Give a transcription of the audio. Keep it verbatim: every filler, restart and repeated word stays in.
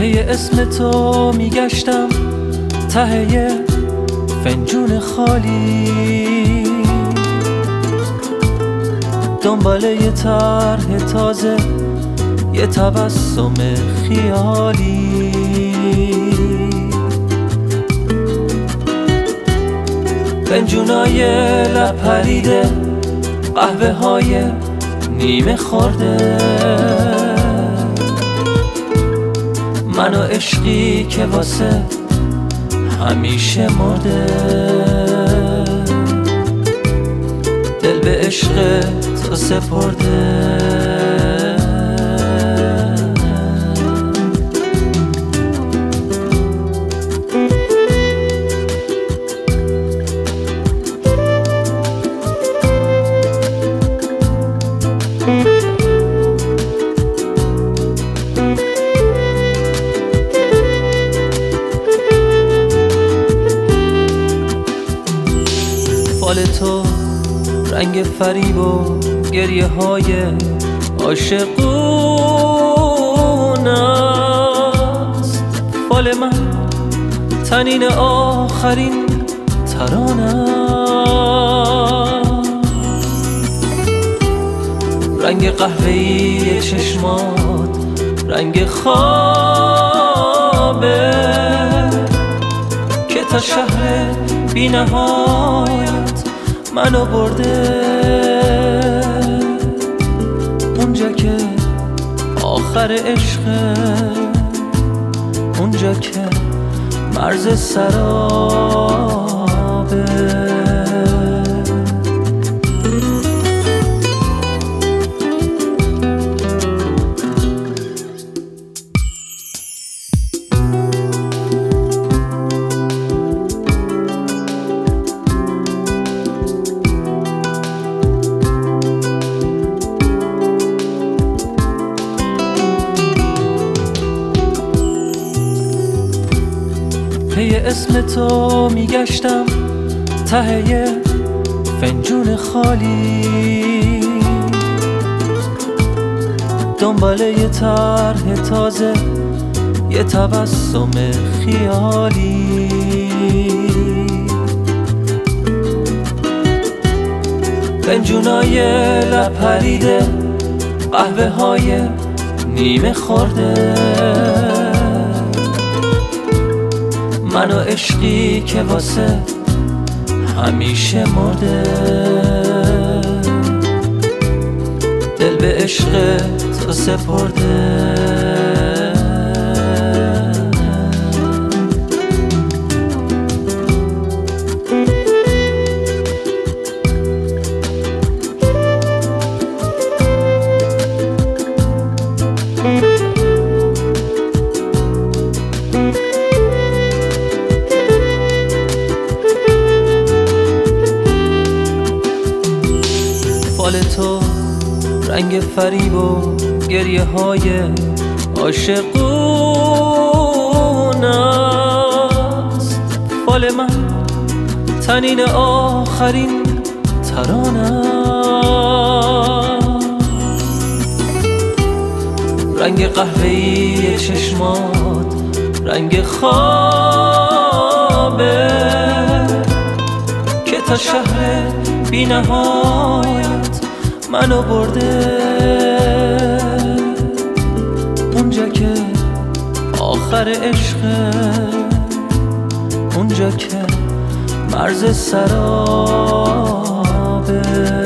پی اسم تو میگشتم ته یه فنجون خالی، دنبال یه طرح تازه، یه تبسم خیالی. فنجونای لب پریده، قهوه های نیمه خورده، من و عشقی که واسه همیشه مرده. دل به عشق تو سپرده، فال تو رنگ فریب و گریه های عاشقون است، فال من تنین آخرین ترانه، رنگ قهوه‌ای چشمات رنگ خوابه که تا شهر بی نهایت منو برده. اونجا که آخر عشقه، اونجا که مرز سرابه. پی اسم تو میگشتم ته یه فنجون خالی، دنبال یه طرح تازه، یه تبسم خیالی. فنجونای لب پریده، قهوه های نیمه خورده، من و عشقی که واسه همیشه مرده. دل به عشق تو سپرده، فال تو رنگ فریب و گریه های عاشقون است، فال من تنین آخرین ترانه، رنگ قهوه‌ای چشمات رنگ خوابه که تا شهر بی نهایت منو برده. اونجا که آخر عشقه، اونجا که مرز سرابه.